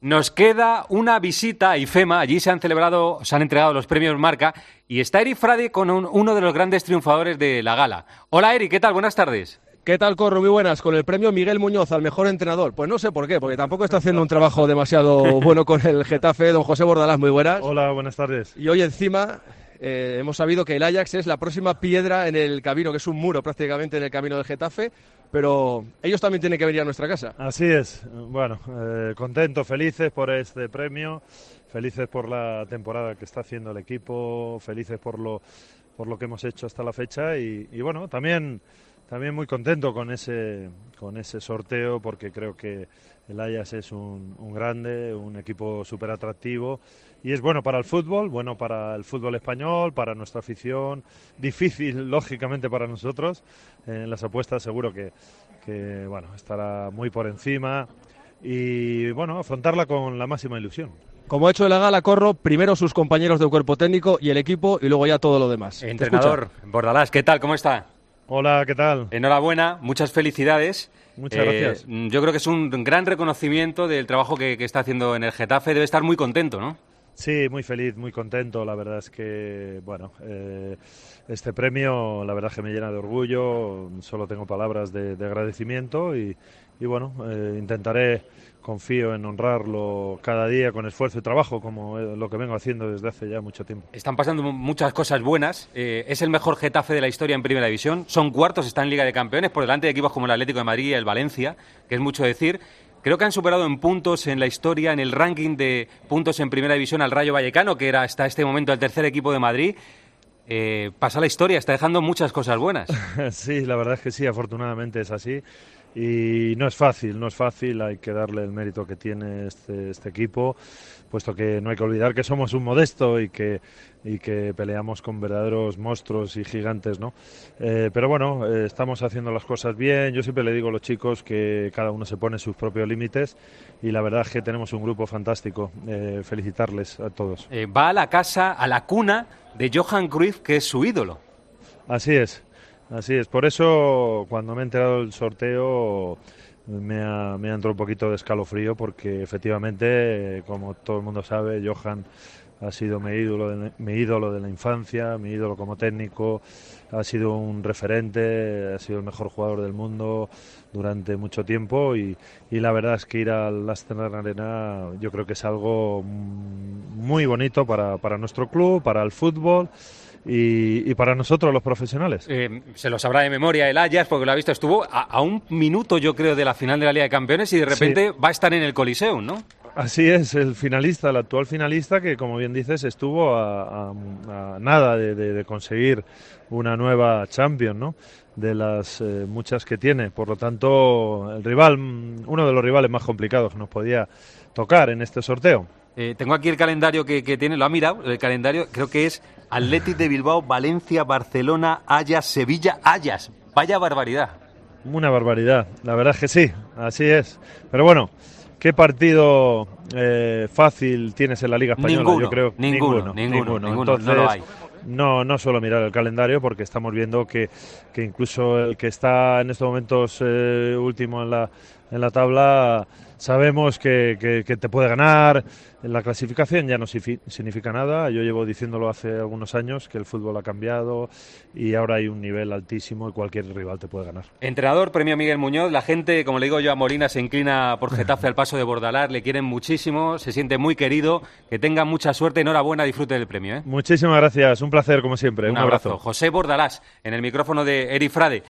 Nos queda una visita a IFEMA. Allí se han entregado los premios Marca y está Eric Frade con uno de los grandes triunfadores de la gala. Hola Eric, ¿qué tal? Buenas tardes. ¿Qué tal, Corro? Muy buenas. Con el premio Miguel Muñoz al mejor entrenador. Pues no sé por qué, porque tampoco está haciendo un trabajo demasiado bueno con el Getafe. Don José Bordalás, muy buenas. Hola, buenas tardes. Y hoy encima hemos sabido que el Ajax es la próxima piedra en el camino, que es un muro prácticamente en el camino del Getafe, pero ellos también tienen que venir a nuestra casa. Así es. Bueno, contentos, felices por este premio, felices por la temporada que está haciendo el equipo, felices por lo que hemos hecho hasta la fecha y bueno, también muy contento con ese sorteo, porque creo que el Ajax es un grande, un equipo súper atractivo y es bueno para el fútbol español, para nuestra afición, difícil lógicamente para nosotros. En las apuestas seguro que bueno, estará muy por encima y bueno, afrontarla con la máxima ilusión. Como ha hecho en la gala, Corro, primero sus compañeros del cuerpo técnico y el equipo y luego ya todo lo demás. Entrenador Bordalás, ¿qué tal? ¿Cómo está? Hola, ¿qué tal? Enhorabuena, muchas felicidades. Muchas gracias. Yo creo que es un gran reconocimiento del trabajo que está haciendo en el Getafe. Debe estar muy contento, ¿no? Sí, muy feliz, muy contento. La verdad es que, bueno, este premio, la verdad es que me llena de orgullo. Solo tengo palabras de agradecimiento y bueno, intentaré, confío en honrarlo cada día con esfuerzo y trabajo, como lo que vengo haciendo desde hace ya mucho tiempo. Están pasando muchas cosas buenas. Es el mejor Getafe de la historia en Primera División. Son cuartos, está en Liga de Campeones, por delante de equipos como el Atlético de Madrid y el Valencia, que es mucho decir. Creo que han superado en puntos en la historia, en el ranking de puntos en Primera División, al Rayo Vallecano, que era hasta este momento el tercer equipo de Madrid. Pasa la historia, está dejando muchas cosas buenas. Sí, la verdad es que sí, afortunadamente es así. Y no es fácil, hay que darle el mérito que tiene este equipo, puesto que no hay que olvidar que somos un modesto y que peleamos con verdaderos monstruos y gigantes, ¿no? Pero bueno, estamos haciendo las cosas bien. Yo siempre le digo a los chicos que cada uno se pone sus propios límites y la verdad es que tenemos un grupo fantástico. Felicitarles a todos. Va a la casa, a la cuna de Johan Cruyff, que es su ídolo. Así es. Por eso, cuando me he enterado del sorteo, me ha entrado un poquito de escalofrío, porque efectivamente, como todo el mundo sabe, Johan ha sido mi ídolo de la infancia, mi ídolo como técnico, ha sido un referente, ha sido el mejor jugador del mundo durante mucho tiempo y la verdad es que ir al Amsterdam Arena yo creo que es algo muy bonito para nuestro club, para el fútbol. Y para nosotros los profesionales. Se lo sabrá de memoria el Ajax, porque lo ha visto, estuvo a un minuto, yo creo, de la final de la Liga de Campeones y de repente va a estar en el Coliseum, ¿no? Así es, el actual finalista, que como bien dices estuvo a nada de conseguir una nueva Champions, ¿no? De las muchas que tiene. Por lo tanto, uno de los rivales más complicados que nos podía tocar en este sorteo. Tengo aquí el calendario que tiene, lo ha mirado, el calendario, creo que es Athletic de Bilbao, Valencia, Barcelona, Ajax, Sevilla, Ajax. Vaya barbaridad. Una barbaridad, la verdad es que sí, así es. Pero bueno, ¿qué partido fácil tienes en la Liga Española? Ninguno, yo creo. Ninguno. Entonces, no lo hay. No suelo mirar el calendario, porque estamos viendo que incluso el que está en estos momentos último en la tabla, sabemos que te puede ganar. La clasificación ya no significa nada. Yo llevo diciéndolo hace algunos años, que el fútbol ha cambiado y ahora hay un nivel altísimo y cualquier rival te puede ganar. Entrenador, premio Miguel Muñoz. La gente, como le digo yo a Molina, se inclina por Getafe al paso de Bordalás. Le quieren muchísimo, se siente muy querido. Que tenga mucha suerte, enhorabuena, disfrute del premio. Muchísimas gracias, un placer como siempre. Un abrazo. José Bordalás, en el micrófono de Eric Frade.